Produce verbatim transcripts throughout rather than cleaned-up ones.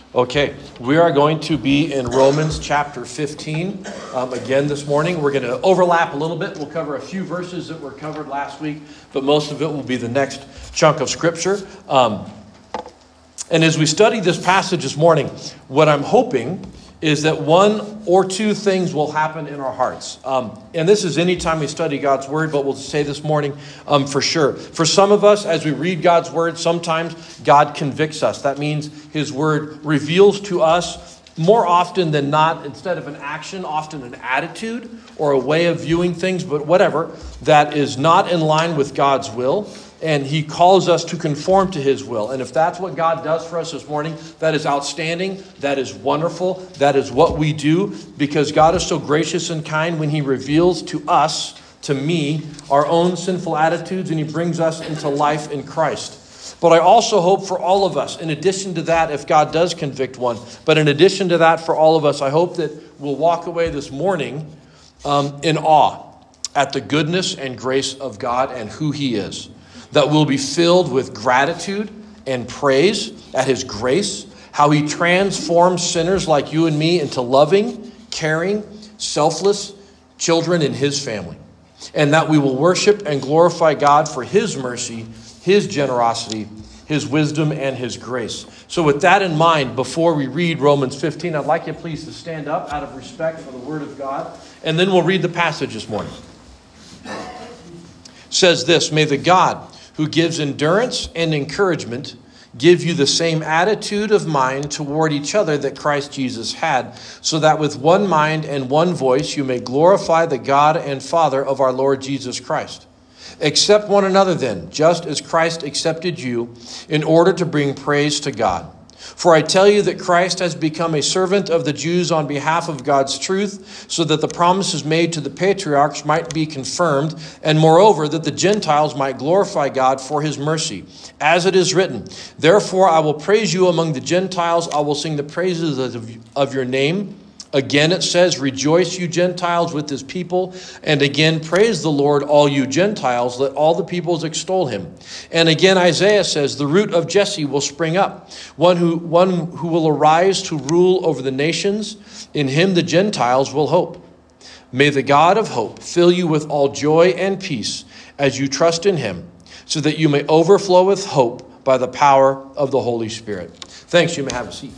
Okay, we are going to be in Romans chapter fifteen. Um, again this morning, we're going to overlap a little bit. We'll cover a few verses that were covered last week, but most of it will be the next chunk of Scripture. Um, and as we study this passage this morning, what I'm hoping is that one or two things will happen in our hearts. Um, and this is any time we study God's Word, but we'll say this morning um, for sure. For some of us, as we read God's Word, sometimes God convicts us. That means His Word reveals to us more often than not, instead of an action, often an attitude or a way of viewing things, but whatever, that is not in line with God's will. And He calls us to conform to His will. And if that's what God does for us this morning, that is outstanding. That is wonderful. That is what we do, because God is so gracious and kind when He reveals to us, to me, our own sinful attitudes, and He brings us into life in Christ. But I also hope for all of us, in addition to that, if God does convict one, but in addition to that, for all of us, I hope that we'll walk away this morning um, in awe at the goodness and grace of God and who He is. That we'll be filled with gratitude and praise at His grace, how He transforms sinners like you and me into loving, caring, selfless children in His family. And that we will worship and glorify God for His mercy, His generosity, His wisdom, and His grace. So with that in mind, before we read Romans fifteen, I'd like you please to stand up out of respect for the Word of God, and then we'll read the passage this morning. It says this: May the God who gives endurance and encouragement give you the same attitude of mind toward each other that Christ Jesus had, so that with one mind and one voice you may glorify the God and Father of our Lord Jesus Christ. Accept one another then, just as Christ accepted you, in order to bring praise to God. For I tell you that Christ has become a servant of the Jews on behalf of God's truth, so that the promises made to the patriarchs might be confirmed, and moreover, that the Gentiles might glorify God for His mercy. As it is written, Therefore I will praise you among the Gentiles, I will sing the praises of, of your name. Again it says, Rejoice, you Gentiles, with His people. And again, praise the Lord, all you Gentiles. Let all the peoples extol Him. And again, Isaiah says, The root of Jesse will spring up, one who, one who will arise to rule over the nations. In Him the Gentiles will hope. May the God of hope fill you with all joy and peace as you trust in Him, so that you may overflow with hope by the power of the Holy Spirit. Thanks. You may have a seat.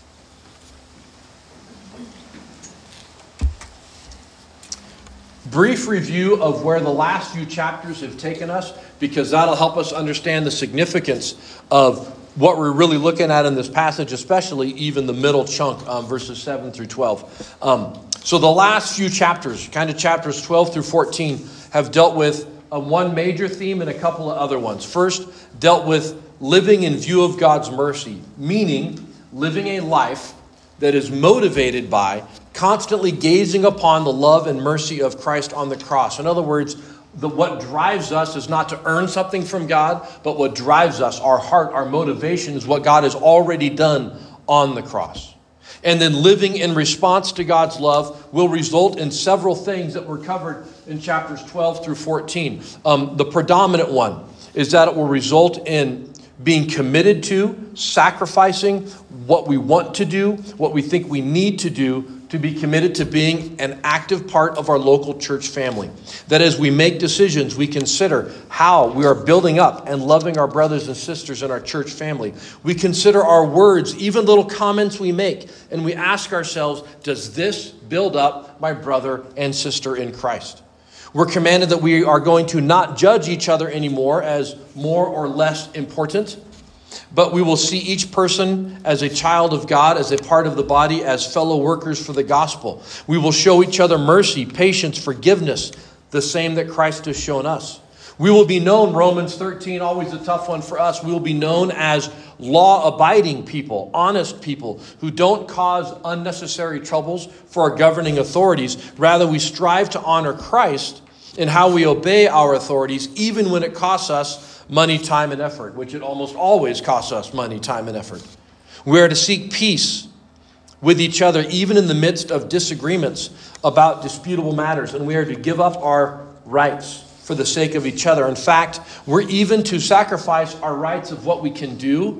Brief review of where the last few chapters have taken us, because that'll help us understand the significance of what we're really looking at in this passage, especially even the middle chunk, um, verses seven through twelve. Um, so the last few chapters, kind of chapters twelve through fourteen, have dealt with uh, one major theme and a couple of other ones. First, dealt with living in view of God's mercy, meaning living a life that is motivated by constantly gazing upon the love and mercy of Christ on the cross. In other words, the, what drives us is not to earn something from God, but what drives us, our heart, our motivation, is what God has already done on the cross. And then living in response to God's love will result in several things that were covered in chapters twelve through fourteen. Um, the predominant one is that it will result in being committed to, sacrificing what we want to do, what we think we need to do, to be committed to being an active part of our local church family. That as we make decisions, we consider how we are building up and loving our brothers and sisters in our church family. We consider our words, even little comments we make, and we ask ourselves, does this build up my brother and sister in Christ? We're commanded that we are going to not judge each other anymore as more or less important, but we will see each person as a child of God, as a part of the body, as fellow workers for the gospel. We will show each other mercy, patience, forgiveness, the same that Christ has shown us. We will be known, Romans thirteen, always a tough one for us, we will be known as law-abiding people, honest people who don't cause unnecessary troubles for our governing authorities. Rather, we strive to honor Christ in how we obey our authorities, even when it costs us money, time, and effort, which it almost always costs us money, time, and effort. We are to seek peace with each other, even in the midst of disagreements about disputable matters, and we are to give up our rights for the sake of each other. In fact, we're even to sacrifice our rights of what we can do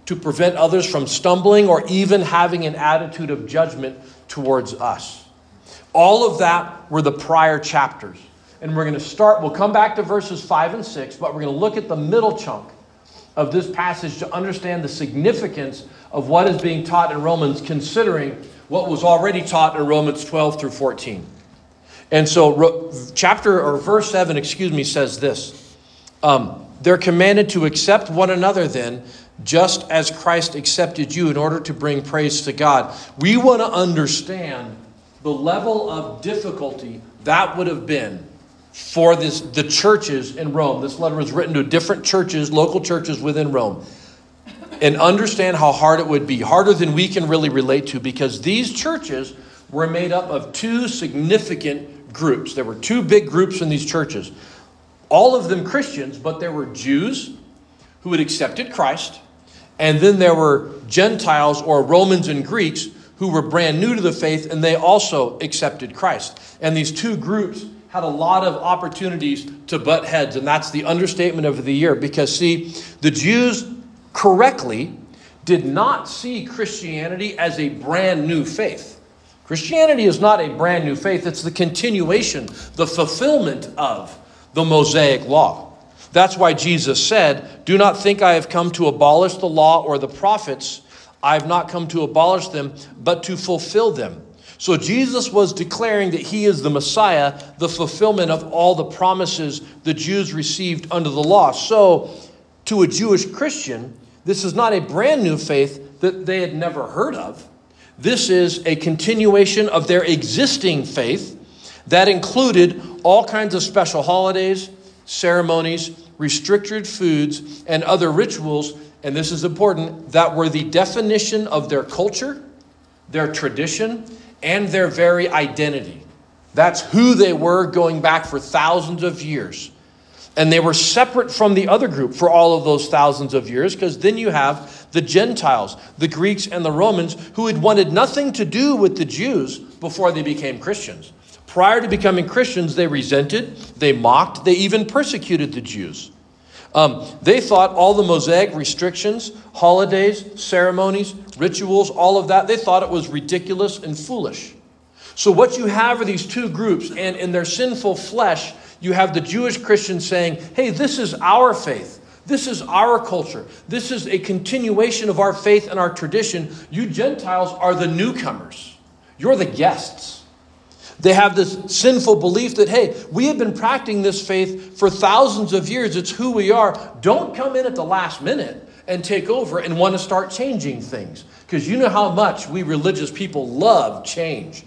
to prevent others from stumbling or even having an attitude of judgment towards us. All of that were the prior chapters. And we're going to start, we'll come back to verses five and six, but we're going to look at the middle chunk of this passage to understand the significance of what is being taught in Romans, considering what was already taught in Romans twelve through fourteen. And so chapter or verse seven, excuse me, says this. Um, They're commanded to accept one another then, just as Christ accepted you in order to bring praise to God. We want to understand the level of difficulty that would have been for this, the churches in Rome. This letter was written to different churches, local churches within Rome. And understand how hard it would be, harder than we can really relate to, because these churches were made up of two significant groups. There were two big groups in these churches. All of them Christians, but there were Jews who had accepted Christ. And then there were Gentiles or Romans and Greeks who were brand new to the faith, and they also accepted Christ. And these two groups had a lot of opportunities to butt heads, and that's the understatement of the year. Because, see, the Jews correctly did not see Christianity as a brand new faith. Christianity is not a brand new faith. It's the continuation, the fulfillment of the Mosaic law. That's why Jesus said, "Do not think I have come to abolish the law or the prophets. I have not come to abolish them, but to fulfill them." So Jesus was declaring that he is the Messiah, the fulfillment of all the promises the Jews received under the law. So to a Jewish Christian, this is not a brand new faith that they had never heard of. This is a continuation of their existing faith that included all kinds of special holidays, ceremonies, restricted foods, and other rituals, and this is important, that were the definition of their culture, their tradition, and their very identity. That's who they were going back for thousands of years. And they were separate from the other group for all of those thousands of years, because then you have the Gentiles, the Greeks and the Romans, who had wanted nothing to do with the Jews before they became Christians. Prior to becoming Christians, they resented, they mocked, they even persecuted the Jews. Um, they thought all the Mosaic restrictions, holidays, ceremonies, rituals, all of that, they thought it was ridiculous and foolish. So what you have are these two groups, and in their sinful flesh, you have the Jewish Christians saying, hey, this is our faith. This is our culture. This is a continuation of our faith and our tradition. You Gentiles are the newcomers. You're the guests. They have this sinful belief that, hey, we have been practicing this faith for thousands of years. It's who we are. Don't come in at the last minute and take over and want to start changing things. Because you know how much we religious people love change.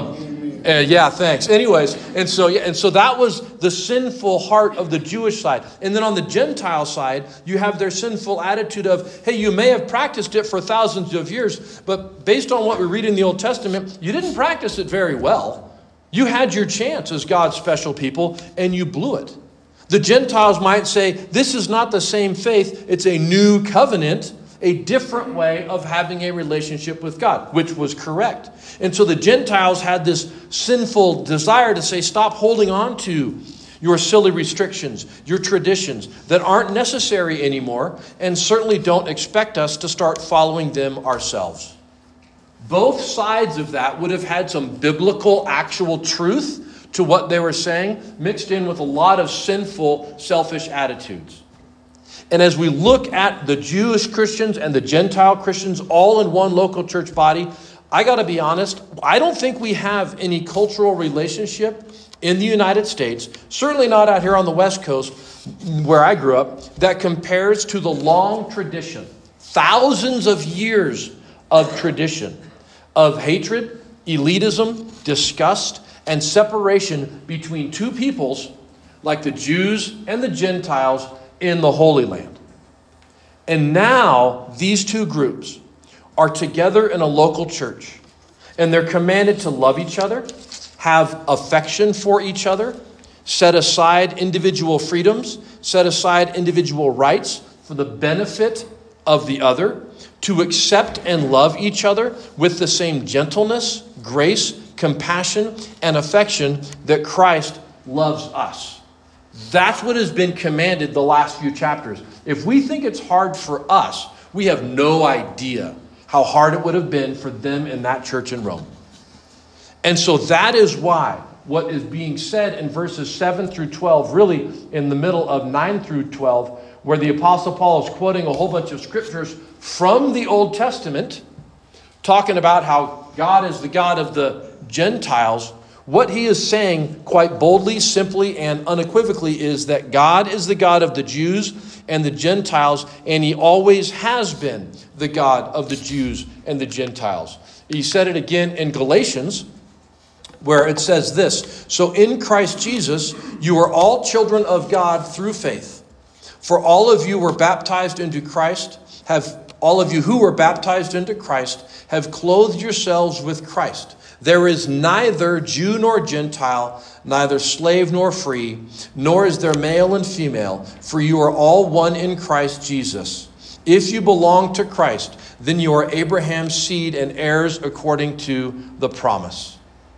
Um, uh, yeah, thanks. Anyways, and so yeah, and so that was the sinful heart of the Jewish side. And then on the Gentile side, you have their sinful attitude of, hey, you may have practiced it for thousands of years, but based on what we read in the Old Testament, you didn't practice it very well. You had your chance as God's special people, and you blew it. The Gentiles might say, this is not the same faith. It's a new covenant, a different way of having a relationship with God, which was correct. And so the Gentiles had this sinful desire to say, stop holding on to your silly restrictions, your traditions that aren't necessary anymore, and certainly don't expect us to start following them ourselves. Both sides of that would have had some biblical, actual truth to what they were saying, mixed in with a lot of sinful, selfish attitudes. And as we look at the Jewish Christians and the Gentile Christians all in one local church body, I got to be honest, I don't think we have any cultural relationship in the United States, certainly not out here on the West Coast where I grew up, that compares to the long tradition, thousands of years of tradition, of hatred, elitism, disgust, and separation between two peoples like the Jews and the Gentiles in the Holy Land. And now these two groups are together in a local church, and they're commanded to love each other, have affection for each other, set aside individual freedoms, set aside individual rights for the benefit of the other, to accept and love each other with the same gentleness, grace, compassion, and affection that Christ loves us. That's what has been commanded the last few chapters. If we think it's hard for us, We have no idea how hard it would have been for them in that church in Rome. And so that is why what is being said in verses seven through twelve, really in the middle of nine through twelve, where the Apostle Paul is quoting a whole bunch of scriptures from the Old Testament, talking about how God is the God of the Gentiles. What he is saying quite boldly, simply, and unequivocally is that God is the God of the Jews and the Gentiles, and he always has been the God of the Jews and the Gentiles. He said it again in Galatians, where it says this, "So in Christ Jesus, you are all children of God through faith. For all of you were baptized into Christ, have all of you who were baptized into Christ have clothed yourselves with Christ. There is neither Jew nor Gentile, neither slave nor free, nor is there male and female, for you are all one in Christ Jesus. If you belong to Christ, then you are Abraham's seed and heirs according to the promise."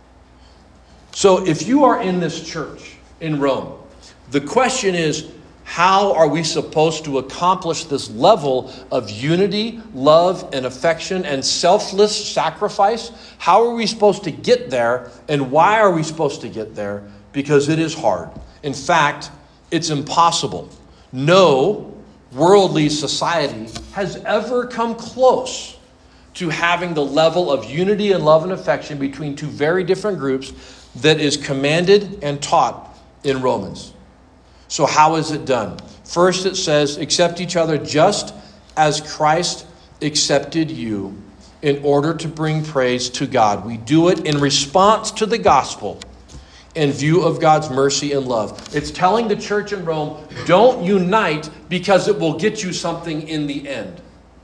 So if you are in this church in Rome, the question is, how are we supposed to accomplish this level of unity, love, and affection and selfless sacrifice? How are we supposed to get there, and why are we supposed to get there? Because it is hard. In fact, it's impossible. No worldly society has ever come close to having the level of unity and love and affection between two very different groups that is commanded and taught in Romans. So how is it done? First it says, accept each other just as Christ accepted you in order to bring praise to God. We do it in response to the gospel in view of God's mercy and love. It's telling the church in Rome, don't unite because it will get you something in the end.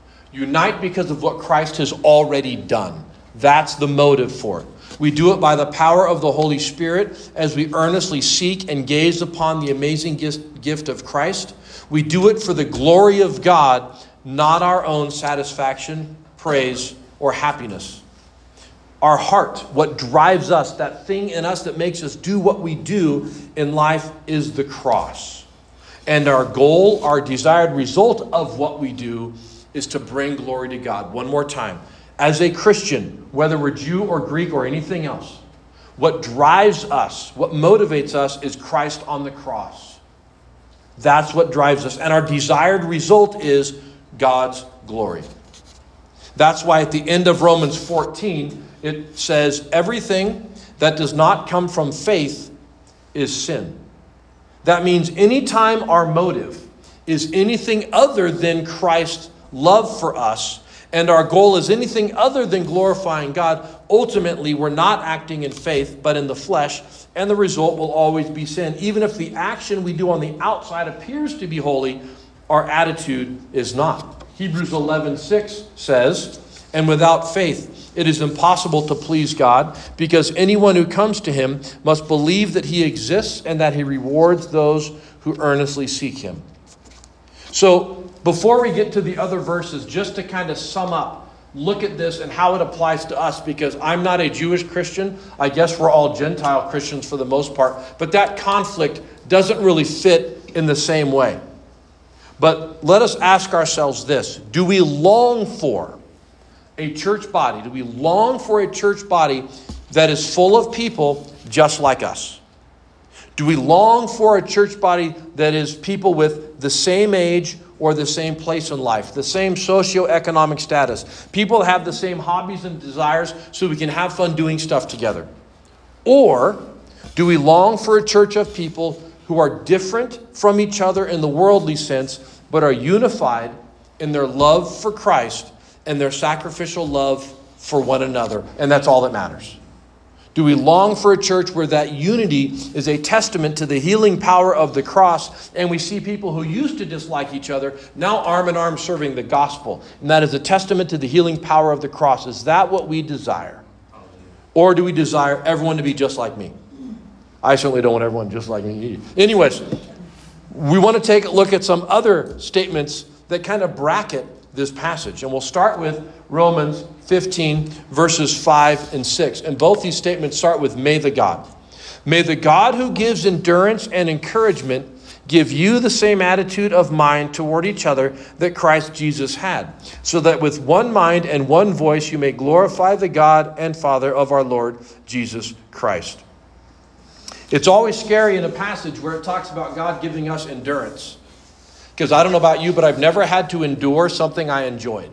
Unite because of what Christ has already done. That's the motive for it. We do it by the power of the Holy Spirit as we earnestly seek and gaze upon the amazing gift of Christ. We do it for the glory of God, not our own satisfaction, praise, or happiness. Our heart, what drives us, that thing in us that makes us do what we do in life, is the cross. And our goal, our desired result of what we do is to bring glory to God. One more time. As a Christian, whether we're Jew or Greek or anything else, what drives us, what motivates us is Christ on the cross. That's what drives us. And our desired result is God's glory. That's why at the end of Romans fourteen, it says, everything that does not come from faith is sin. That means anytime our motive is anything other than Christ's love for us, and our goal is anything other than glorifying God, ultimately we're not acting in faith, but in the flesh, and the result will always be sin. Even if the action we do on the outside appears to be holy, our attitude is not. Hebrews eleven six says, and without faith it is impossible to please God, because anyone who comes to him must believe that he exists and that he rewards those who earnestly seek him. So, before we get to the other verses, just to kind of sum up, look at this and how it applies to us, because I'm not a Jewish Christian. I guess we're all Gentile Christians for the most part. But that conflict doesn't really fit in the same way. But let us ask ourselves this. Do we long for a church body? Do we long for a church body that is full of people just like us? Do we long for a church body that is people with the same age or the same place in life, the same socioeconomic status, people that have the same hobbies and desires so we can have fun doing stuff together? Or do we long for a church of people who are different from each other in the worldly sense, but are unified in their love for Christ and their sacrificial love for one another? And that's all that matters. Do we long for a church where that unity is a testament to the healing power of the cross, and we see people who used to dislike each other now arm in arm serving the gospel, and that is a testament to the healing power of the cross? Is that what we desire? Or do we desire everyone to be just like me? I certainly don't want everyone just like me. Anyways, we want to take a look at some other statements that kind of bracket this passage. And we'll start with Romans fifteen, verses five and six. And both these statements start with, may the God. May the God who gives endurance and encouragement give you the same attitude of mind toward each other that Christ Jesus had, so that with one mind and one voice you may glorify the God and Father of our Lord Jesus Christ. It's always scary in a passage where it talks about God giving us endurance. Because I don't know about you, but I've never had to endure something I enjoyed.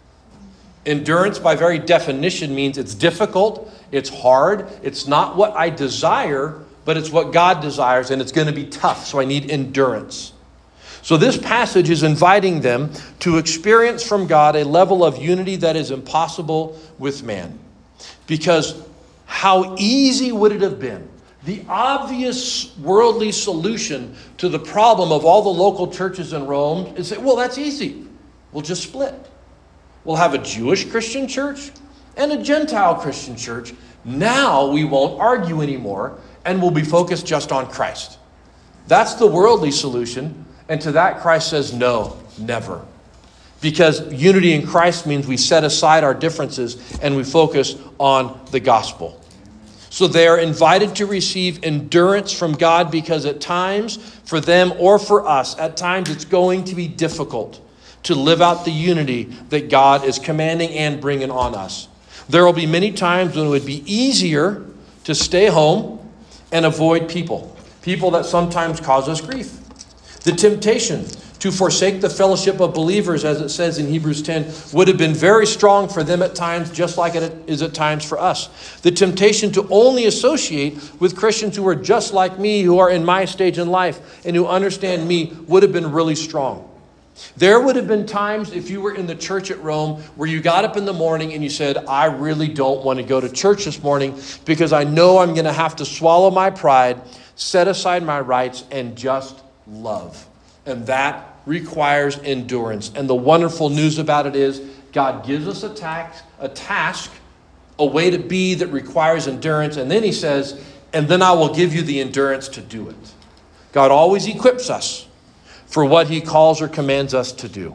Endurance, by very definition, means it's difficult, it's hard, it's not what I desire, but it's what God desires, and it's going to be tough, so I need endurance. So this passage is inviting them to experience from God a level of unity that is impossible with man. Because how easy would it have been? The obvious worldly solution to the problem of all the local churches in Rome is say, well, that's easy. We'll just split. We'll have a Jewish Christian church and a Gentile Christian church. Now we won't argue anymore, and we'll be focused just on Christ. That's the worldly solution. And to that, Christ says, no, never. Because unity in Christ means we set aside our differences and we focus on the gospel. So they are invited to receive endurance from God, because at times, for them or for us, at times it's going to be difficult to live out the unity that God is commanding and bringing on us. There will be many times when it would be easier to stay home and avoid people. People that sometimes cause us grief. The temptation to forsake the fellowship of believers, as it says in Hebrews ten, would have been very strong for them at times, just like it is at times for us. The temptation to only associate with Christians who are just like me, who are in my stage in life, and who understand me, would have been really strong. There would have been times, if you were in the church at Rome, where you got up in the morning and you said, I really don't want to go to church this morning because I know I'm going to have to swallow my pride, set aside my rights, and just love. And that requires endurance. And the wonderful news about it is God gives us a task, a task, a way to be that requires endurance. And then he says, and then I will give you the endurance to do it. God always equips us for what he calls or commands us to do.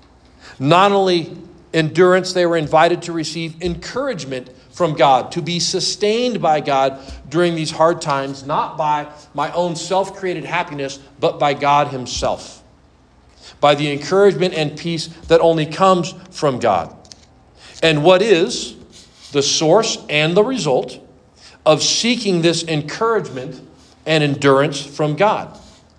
Not only endurance, they were invited to receive encouragement from God, to be sustained by God during these hard times, not by my own self-created happiness, but by God himself. By the encouragement and peace that only comes from God. And what is the source and the result of seeking this encouragement and endurance from God?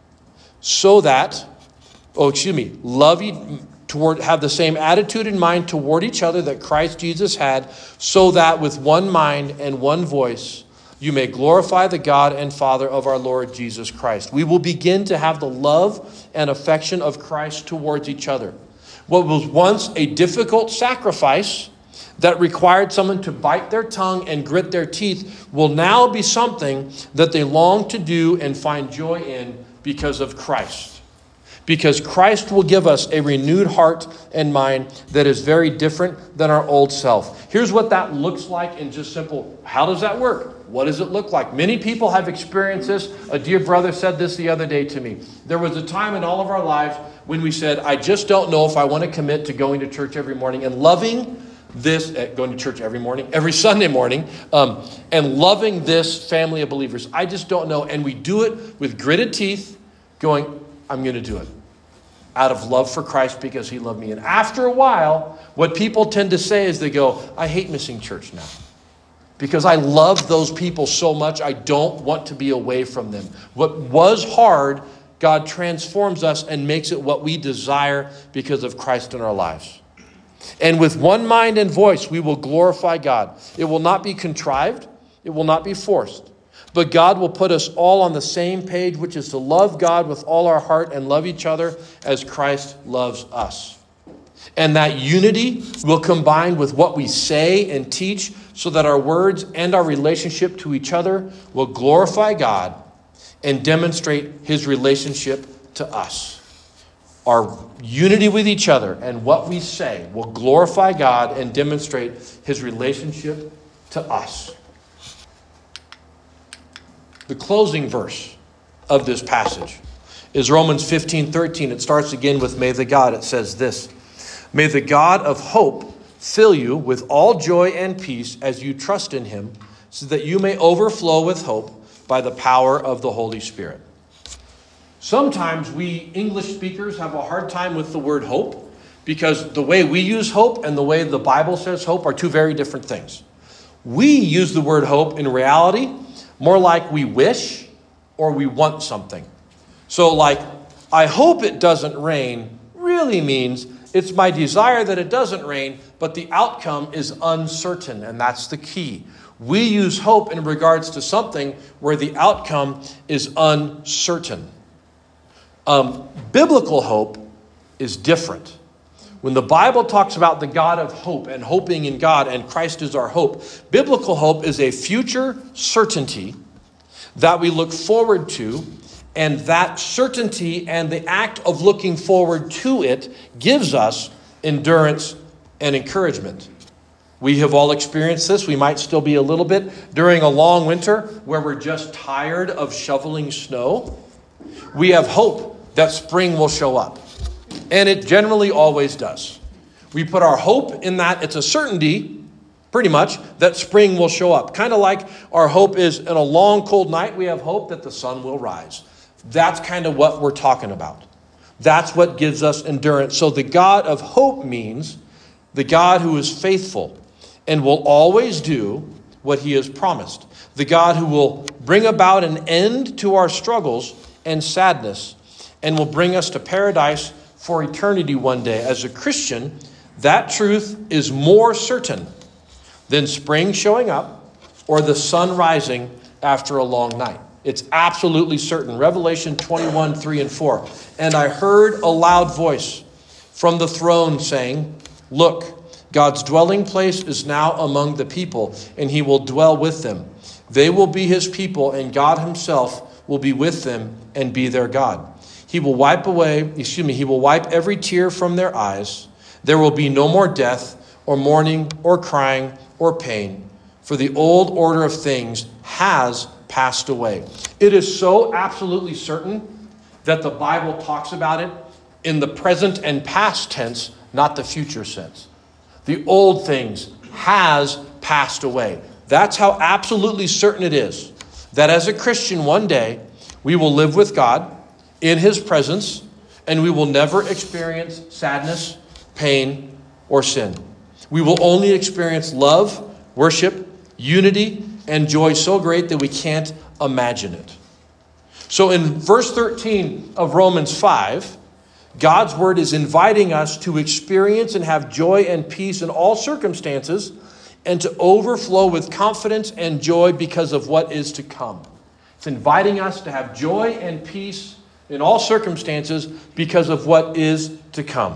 So that, oh, excuse me, love you, toward, have the same attitude in mind toward each other that Christ Jesus had, so that with one mind and one voice, you may glorify the God and Father of our Lord Jesus Christ. We will begin to have the love and affection of Christ towards each other. What was once a difficult sacrifice that required someone to bite their tongue and grit their teeth will now be something that they long to do and find joy in because of Christ. Because Christ will give us a renewed heart and mind that is very different than our old self. Here's what that looks like in just simple, how does that work? What does it look like? Many people have experienced this. A dear brother said this the other day to me. There was a time in all of our lives when we said, I just don't know if I want to commit to going to church every morning and loving this, uh, going to church every morning, every Sunday morning, um, and loving this family of believers. I just don't know. And we do it with gritted teeth, going, I'm going to do it out of love for Christ because he loved me. And after a while, what people tend to say is they go, I hate missing church now because I love those people so much. I don't want to be away from them. What was hard, God transforms us and makes it what we desire because of Christ in our lives. And with one mind and voice, we will glorify God. It will not be contrived. It will not be forced. But God will put us all on the same page, which is to love God with all our heart and love each other as Christ loves us. And that unity will combine with what we say and teach so that our words and our relationship to each other will glorify God and demonstrate his relationship to us. Our unity with each other and what we say will glorify God and demonstrate his relationship to us. The closing verse of this passage is Romans fifteen thirteen. It starts again with may the God. It says this, may the God of hope fill you with all joy and peace as you trust in him, so that you may overflow with hope by the power of the Holy Spirit. Sometimes we English speakers have a hard time with the word hope because the way we use hope and the way the Bible says hope are two very different things. We use the word hope in reality more like we wish or we want something. So like, I hope it doesn't rain really means it's my desire that it doesn't rain, but the outcome is uncertain, and that's the key. We use hope in regards to something where the outcome is uncertain. Um, biblical hope is different. When the Bible talks about the God of hope and hoping in God and Christ is our hope, biblical hope is a future certainty that we look forward to, and that certainty and the act of looking forward to it gives us endurance and encouragement. We have all experienced this. We might still be a little bit during a long winter where we're just tired of shoveling snow. We have hope that spring will show up. And it generally always does. We put our hope in that. It's a certainty, pretty much, that spring will show up. Kind of like our hope is in a long, cold night, we have hope that the sun will rise. That's kind of what we're talking about. That's what gives us endurance. So the God of hope means the God who is faithful and will always do what he has promised. The God who will bring about an end to our struggles and sadness and will bring us to paradise for eternity one day. As a Christian, that truth is more certain than spring showing up or the sun rising after a long night. It's absolutely certain. Revelation twenty-one, three and four. And I heard a loud voice from the throne saying, "Look, God's dwelling place is now among the people, and he will dwell with them. They will be his people, and God himself will be with them and be their God. He will wipe away, excuse me, he will wipe every tear from their eyes. There will be no more death or mourning or crying or pain, for the old order of things has passed away." It is so absolutely certain that the Bible talks about it in the present and past tense, not the future sense. The old things has passed away. That's how absolutely certain it is that as a Christian one day we will live with God in his presence and we will never experience sadness, pain, or sin. We will only experience love, worship, unity, and joy so great that we can't imagine it. So in verse thirteen of Romans five, God's word is inviting us to experience and have joy and peace in all circumstances and to overflow with confidence and joy because of what is to come. It's inviting us to have joy and peace in all circumstances because of what is to come.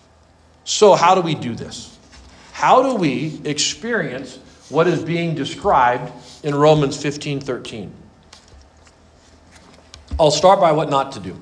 So how do we do this? How do we experience what is being described in Romans fifteen thirteen? I'll start by what not to do.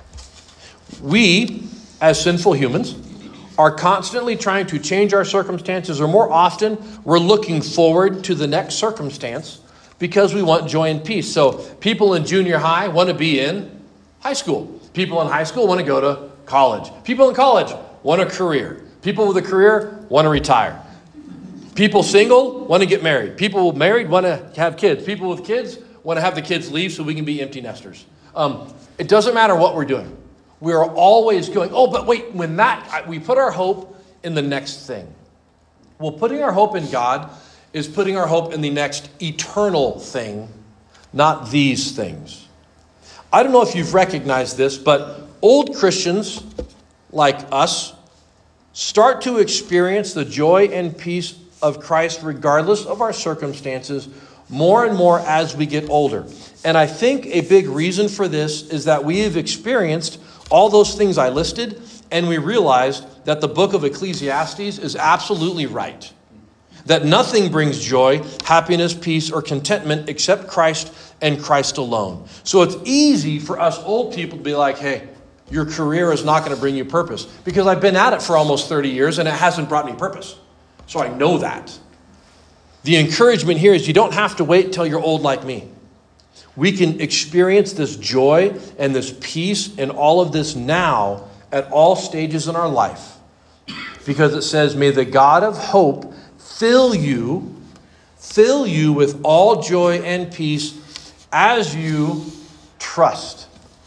We, as sinful humans, are constantly trying to change our circumstances, or more often, we're looking forward to the next circumstance because we want joy and peace. So people in junior high want to be in high school. People in high school want to go to college. People in college want a career. People with a career want to retire. People single want to get married. People married want to have kids. People with kids want to have the kids leave so we can be empty nesters. Um, it doesn't matter what we're doing. We are always going, oh, but wait, when that, we put our hope in the next thing. Well, putting our hope in God is putting our hope in the next eternal thing, not these things. I don't know if you've recognized this, but old Christians like us start to experience the joy and peace of Christ regardless of our circumstances more and more as we get older. And I think a big reason for this is that we have experienced all those things I listed, and we realized that the book of Ecclesiastes is absolutely right. That nothing brings joy, happiness, peace, or contentment except Christ and Christ alone. So it's easy for us old people to be like, hey, your career is not going to bring you purpose. Because I've been at it for almost thirty years and it hasn't brought me purpose. So I know that. The encouragement here is you don't have to wait until you're old like me. We can experience this joy and this peace and all of this now at all stages in our life. Because it says, may the God of hope fill you, fill you with all joy and peace as you trust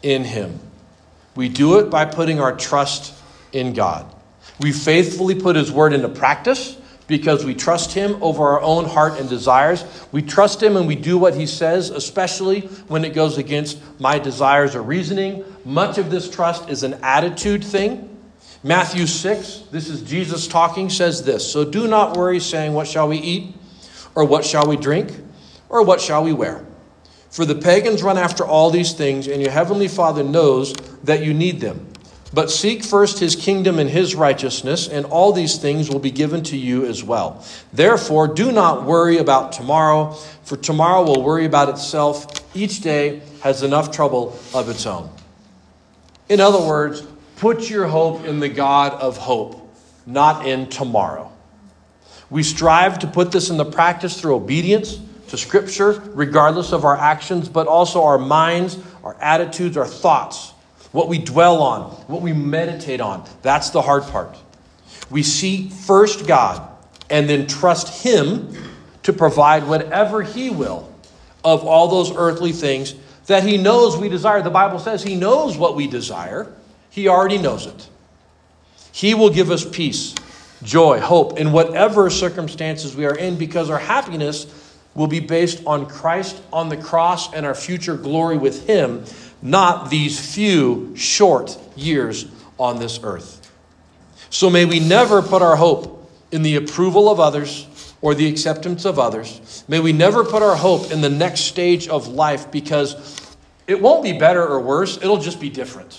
in him. We do it by putting our trust in God. We faithfully put his word into practice because we trust him over our own heart and desires. We trust him and we do what he says, especially when it goes against my desires or reasoning. Much of this trust is an attitude thing. Matthew six, this is Jesus talking, says this, "So do not worry, saying, what shall we eat? Or what shall we drink? Or what shall we wear? For the pagans run after all these things, and your heavenly Father knows that you need them. But seek first his kingdom and his righteousness, and all these things will be given to you as well. Therefore, do not worry about tomorrow, for tomorrow will worry about itself. Each day has enough trouble of its own." In other words, put your hope in the God of hope, not in tomorrow. We strive to put this into practice through obedience to Scripture, regardless of our actions, but also our minds, our attitudes, our thoughts, what we dwell on, what we meditate on. That's the hard part. We seek first God and then trust him to provide whatever he will of all those earthly things that he knows we desire. The Bible says he knows what we desire. He already knows it. He will give us peace, joy, hope in whatever circumstances we are in, because our happiness will be based on Christ on the cross and our future glory with him, not these few short years on this earth. So may we never put our hope in the approval of others or the acceptance of others. May we never put our hope in the next stage of life, because it won't be better or worse. It'll just be different.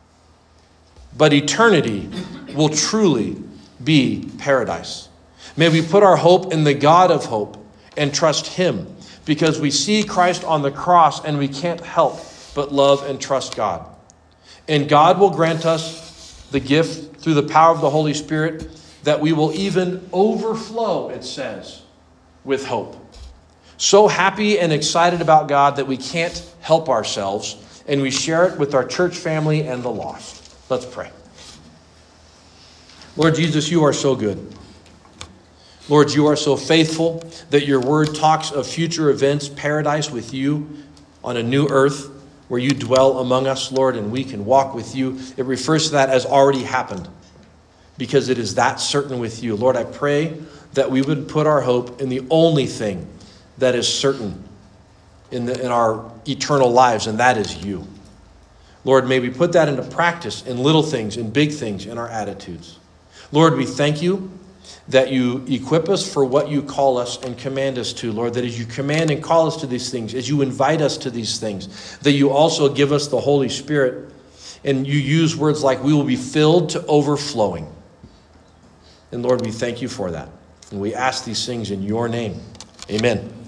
But eternity will truly be paradise. May we put our hope in the God of hope and trust him, because we see Christ on the cross and we can't help but love and trust God. And God will grant us the gift through the power of the Holy Spirit that we will even overflow, it says, with hope. So happy and excited about God that we can't help ourselves, and we share it with our church family and the lost. Let's pray. Lord Jesus, you are so good. Lord, you are so faithful that your word talks of future events, paradise with you on a new earth where you dwell among us, Lord, and we can walk with you. It refers to that as already happened, because it is that certain with you. Lord, I pray that we would put our hope in the only thing that is certain in, the, in our eternal lives, and that is you. Lord, may we put that into practice in little things, in big things, in our attitudes. Lord, we thank you that you equip us for what you call us and command us to, Lord, that as you command and call us to these things, as you invite us to these things, that you also give us the Holy Spirit, and you use words like we will be filled to overflowing. And Lord, we thank you for that. And we ask these things in your name. Amen.